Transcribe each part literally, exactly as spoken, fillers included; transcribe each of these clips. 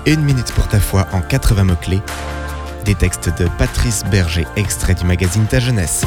Une minute pour ta foi en quatre-vingts mots-clés. Des textes de Patrice Berger, extrait du magazine Ta Jeunesse.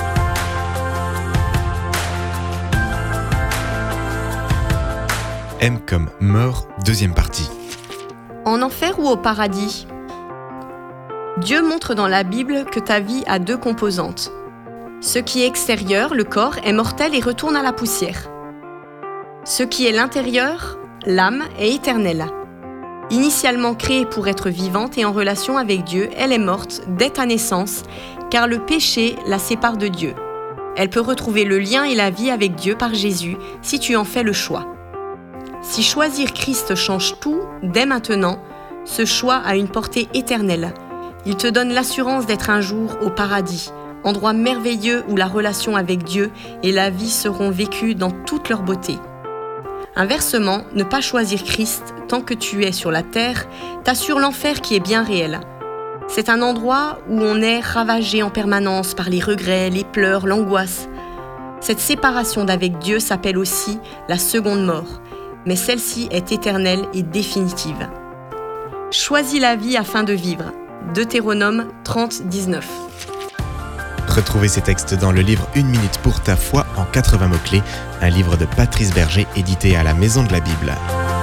M comme mort, deuxième partie. En enfer ou au paradis ? Dieu montre dans la Bible que ta vie a deux composantes. Ce qui est extérieur, le corps, est mortel et retourne à la poussière. Ce qui est l'intérieur, l'âme, est éternelle. Initialement créée pour être vivante et en relation avec Dieu, elle est morte dès ta naissance, car le péché la sépare de Dieu. Elle peut retrouver le lien et la vie avec Dieu par Jésus si tu en fais le choix. Si choisir Christ change tout, dès maintenant, ce choix a une portée éternelle. Il te donne l'assurance d'être un jour au paradis, endroit merveilleux où la relation avec Dieu et la vie seront vécues dans toute leur beauté. Inversement, ne pas choisir Christ tant que tu es sur la terre t'assure l'enfer qui est bien réel. C'est un endroit où on est ravagé en permanence par les regrets, les pleurs, l'angoisse. Cette séparation d'avec Dieu s'appelle aussi la seconde mort, mais celle-ci est éternelle et définitive. Choisis la vie afin de vivre. Deutéronome trente dix-neuf. Retrouvez ces textes dans le livre Une minute pour ta foi en quatre-vingts mots-clés, un livre de Patrice Berger édité à la Maison de la Bible.